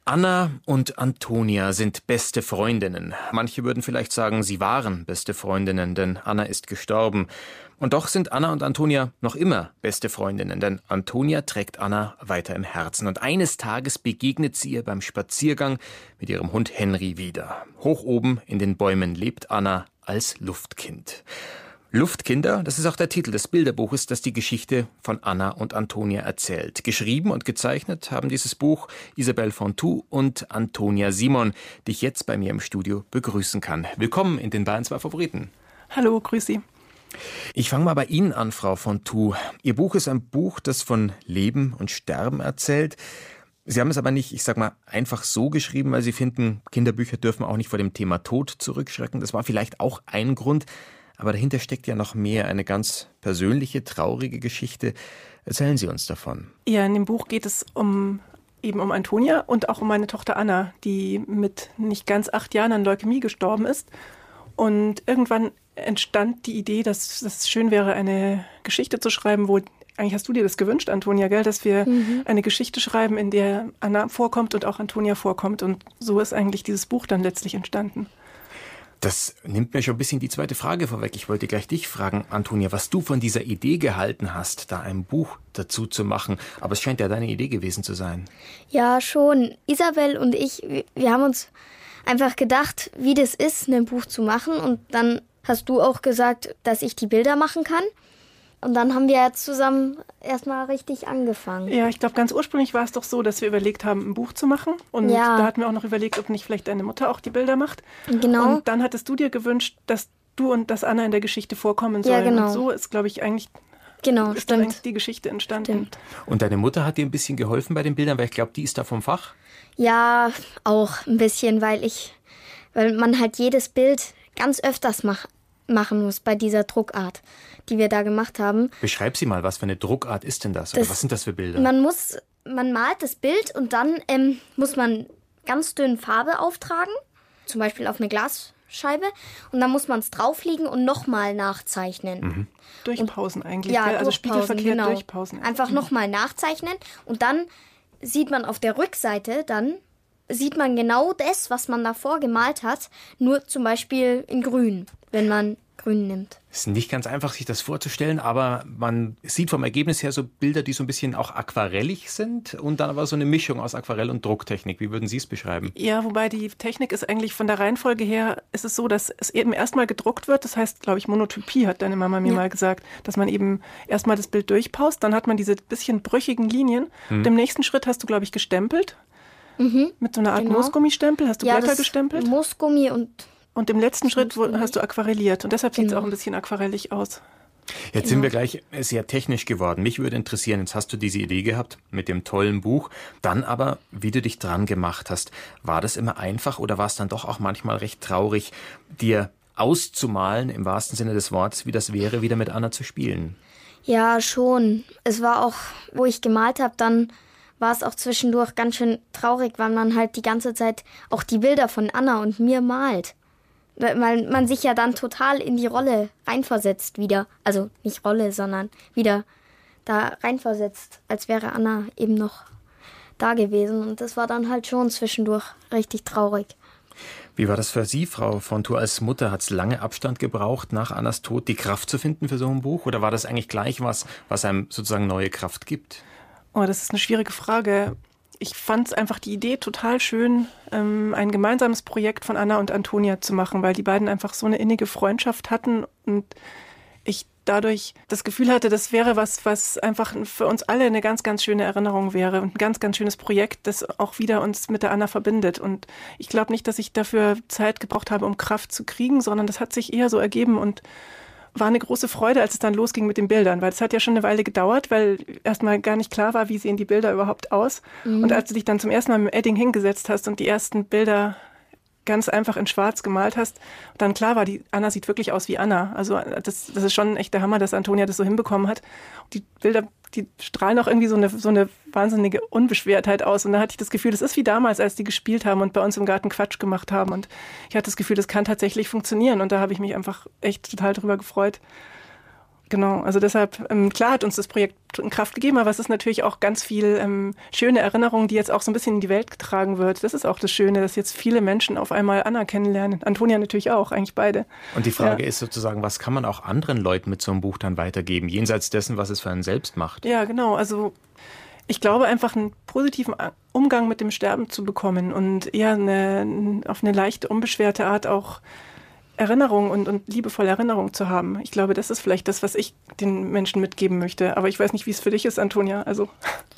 Anna und Antonia sind beste Freundinnen. Manche würden vielleicht sagen, sie waren beste Freundinnen, denn Anna ist gestorben. Und doch sind Anna und Antonia noch immer beste Freundinnen, denn Antonia trägt Anna weiter im Herzen. Und eines Tages begegnet sie ihr beim Spaziergang mit ihrem Hund Henry wieder. Hoch oben in den Bäumen lebt Anna als Luftkind. Luftkinder, das ist auch der Titel des Bilderbuches, das die Geschichte von Anna und Antonia erzählt. Geschrieben und gezeichnet haben dieses Buch Isabelle Fontoux und Antonia Simon, die ich jetzt bei mir im Studio begrüßen kann. Willkommen in den Bayern 2 Favoriten. Hallo, grüß Sie. Ich fange mal bei Ihnen an, Frau Fontoux. Ihr Buch ist ein Buch, das von Leben und Sterben erzählt. Sie haben es aber nicht, ich sag mal, einfach so geschrieben, weil Sie finden, Kinderbücher dürfen auch nicht vor dem Thema Tod zurückschrecken. Das war vielleicht auch ein Grund. Aber dahinter steckt ja noch mehr, eine ganz persönliche, traurige Geschichte. Erzählen Sie uns davon. Ja, in dem Buch geht es um Antonia und auch um meine Tochter Anna, die mit nicht ganz 8 Jahren an Leukämie gestorben ist. Und irgendwann entstand die Idee, dass es schön wäre, eine Geschichte zu schreiben, wo, eigentlich hast du dir das gewünscht, Antonia, gell, dass wir eine Geschichte schreiben, in der Anna vorkommt und auch Antonia vorkommt. Und so ist eigentlich dieses Buch dann letztlich entstanden. Das nimmt mir schon ein bisschen die zweite Frage vorweg. Ich wollte gleich dich fragen, Antonia, was du von dieser Idee gehalten hast, da ein Buch dazu zu machen. Aber es scheint ja deine Idee gewesen zu sein. Ja, schon. Isabel und ich, wir haben uns einfach gedacht, wie das ist, ein Buch zu machen. Und dann hast du auch gesagt, dass ich die Bilder machen kann. Und dann haben wir jetzt zusammen erstmal richtig angefangen. Ja, ich glaube, ganz ursprünglich war es doch so, dass wir überlegt haben, ein Buch zu machen. Und da hatten wir auch noch überlegt, ob nicht vielleicht deine Mutter auch die Bilder macht. Genau. Und dann hattest du dir gewünscht, dass du und dass Anna in der Geschichte vorkommen sollen. Ja, genau. Und so ist, glaube ich, eigentlich die Geschichte entstanden. Stimmt. Und deine Mutter hat dir ein bisschen geholfen bei den Bildern, weil ich glaube, die ist da vom Fach? Ja, auch ein bisschen, weil man halt jedes Bild ganz öfters machen muss bei dieser Druckart, die wir da gemacht haben. Beschreib sie mal, was für eine Druckart ist denn das? Oder was sind das für Bilder? Man malt das Bild und dann muss man ganz dünn Farbe auftragen, zum Beispiel auf eine Glasscheibe, und dann muss man es drauflegen und nochmal nachzeichnen. Mhm. Durchpausen eigentlich, ja, gell? Also spiegelverkehrt durchpausen. Einfach nochmal nachzeichnen und dann sieht man auf der Rückseite sieht man genau das, was man davor gemalt hat, nur zum Beispiel in grün, wenn man grün nimmt. Es ist nicht ganz einfach, sich das vorzustellen, aber man sieht vom Ergebnis her so Bilder, die so ein bisschen auch aquarellig sind und dann aber so eine Mischung aus Aquarell und Drucktechnik. Wie würden Sie es beschreiben? Ja, wobei die Technik ist eigentlich von der Reihenfolge her, ist es so, dass es eben erstmal gedruckt wird. Das heißt, glaube ich, Monotypie hat deine Mama mir mal gesagt, dass man eben erstmal das Bild durchpaust, dann hat man diese bisschen brüchigen Linien. Und im nächsten Schritt hast du, glaube ich, gestempelt. Mit so einer Art Moosgummistempel hast du Blätter gestempelt. Moosgummi und im letzten Schritt hast du aquarelliert. Und deshalb sieht es auch ein bisschen aquarellig aus. Jetzt sind wir gleich sehr technisch geworden. Mich würde interessieren, jetzt hast du diese Idee gehabt mit dem tollen Buch. Dann aber, wie du dich dran gemacht hast. War das immer einfach oder war es dann doch auch manchmal recht traurig, dir auszumalen, im wahrsten Sinne des Wortes, wie das wäre, wieder mit Anna zu spielen? Ja, schon. Es war auch, wo ich gemalt habe, dann war es auch zwischendurch ganz schön traurig, weil man halt die ganze Zeit auch die Bilder von Anna und mir malt. Weil man sich ja dann total in die Rolle reinversetzt wieder. Also nicht Rolle, sondern wieder da reinversetzt, als wäre Anna eben noch da gewesen. Und das war dann halt schon zwischendurch richtig traurig. Wie war das für Sie, Frau Fontoux, als Mutter? Hat es lange Abstand gebraucht, nach Annas Tod die Kraft zu finden für so ein Buch? Oder war das eigentlich gleich was einem sozusagen neue Kraft gibt? Oh, das ist eine schwierige Frage. Ich fand es einfach die Idee total schön, ein gemeinsames Projekt von Anna und Antonia zu machen, weil die beiden einfach so eine innige Freundschaft hatten und ich dadurch das Gefühl hatte, das wäre was einfach für uns alle eine ganz, ganz schöne Erinnerung wäre und ein ganz, ganz schönes Projekt, das auch wieder uns mit der Anna verbindet. Und ich glaube nicht, dass ich dafür Zeit gebraucht habe, um Kraft zu kriegen, sondern das hat sich eher so ergeben und war eine große Freude, als es dann losging mit den Bildern, weil es hat ja schon eine Weile gedauert, weil erstmal gar nicht klar war, wie sehen die Bilder überhaupt aus. Und als du dich dann zum ersten Mal mit dem Edding hingesetzt hast und die ersten Bilder ganz einfach in Schwarz gemalt hast, dann klar war, die Anna sieht wirklich aus wie Anna. Also das ist schon echt der Hammer, dass Antonia das so hinbekommen hat. Die Bilder, die strahlen auch irgendwie so eine wahnsinnige Unbeschwertheit aus. Und da hatte ich das Gefühl, das ist wie damals, als die gespielt haben und bei uns im Garten Quatsch gemacht haben. Und ich hatte das Gefühl, das kann tatsächlich funktionieren. Und da habe ich mich einfach echt total drüber gefreut. Genau, also deshalb, klar hat uns das Projekt Kraft gegeben, aber es ist natürlich auch ganz viel schöne Erinnerung, die jetzt auch so ein bisschen in die Welt getragen wird. Das ist auch das Schöne, dass jetzt viele Menschen auf einmal Anna kennenlernen. Antonia natürlich auch, eigentlich beide. Und die Frage ist sozusagen, was kann man auch anderen Leuten mit so einem Buch dann weitergeben, jenseits dessen, was es für einen selbst macht? Ja, genau, also ich glaube einfach einen positiven Umgang mit dem Sterben zu bekommen und eher auf eine leichte, unbeschwerte Art auch Erinnerung und liebevolle Erinnerung zu haben. Ich glaube, das ist vielleicht das, was ich den Menschen mitgeben möchte. Aber ich weiß nicht, wie es für dich ist, Antonia. Also.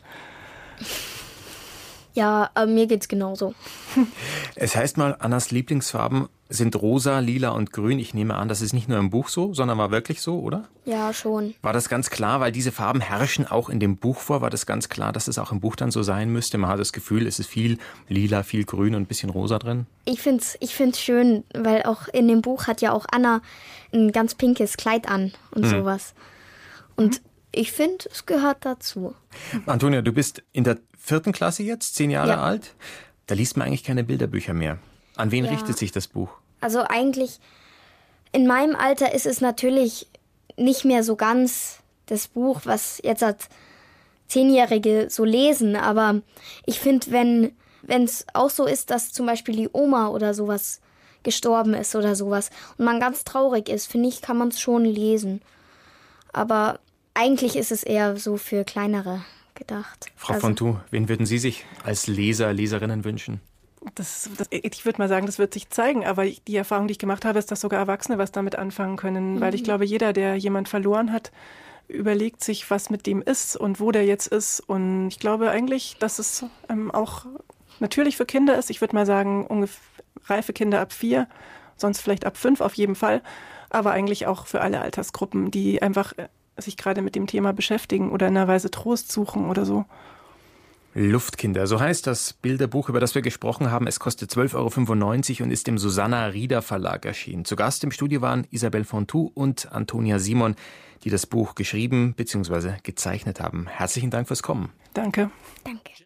Ja, mir geht's genauso. Es heißt mal, Annas Lieblingsfarben sind rosa, lila und grün. Ich nehme an, das ist nicht nur im Buch so, sondern war wirklich so, oder? Ja, schon. War das ganz klar, weil diese Farben herrschen auch in dem Buch vor? War das ganz klar, dass es auch im Buch dann so sein müsste? Man hat das Gefühl, es ist viel lila, viel grün und ein bisschen rosa drin. Ich find's schön, weil auch in dem Buch hat ja auch Anna ein ganz pinkes Kleid an und sowas. Und ich finde, es gehört dazu. Antonia, du bist in der 4. Klasse jetzt, 10 Jahre alt. Da liest man eigentlich keine Bilderbücher mehr. An wen richtet sich das Buch? Also eigentlich, in meinem Alter ist es natürlich nicht mehr so ganz das Buch, was jetzt als 10-Jährige so lesen. Aber ich finde, wenn es auch so ist, dass zum Beispiel die Oma oder sowas gestorben ist oder sowas und man ganz traurig ist, finde ich, kann man es schon lesen. Aber eigentlich ist es eher so für Kleinere gedacht. Frau Fontou, wen würden Sie sich als Leser, Leserinnen wünschen? Ich würde mal sagen, das wird sich zeigen. Aber die Erfahrung, die ich gemacht habe, ist, dass sogar Erwachsene was damit anfangen können. Weil ich glaube, jeder, der jemand verloren hat, überlegt sich, was mit dem ist und wo der jetzt ist. Und ich glaube eigentlich, dass es auch natürlich für Kinder ist. Ich würde mal sagen, ungefähr reife Kinder ab 4, sonst vielleicht ab 5 auf jeden Fall. Aber eigentlich auch für alle Altersgruppen, die einfach sich gerade mit dem Thema beschäftigen oder in einer Weise Trost suchen oder so. Luftkinder, so heißt das Bilderbuch, über das wir gesprochen haben. Es kostet 12,95 € und ist im Susanna Rieder Verlag erschienen. Zu Gast im Studio waren Isabelle Fontou und Antonia Simon, die das Buch geschrieben bzw. gezeichnet haben. Herzlichen Dank fürs Kommen. Danke. Danke.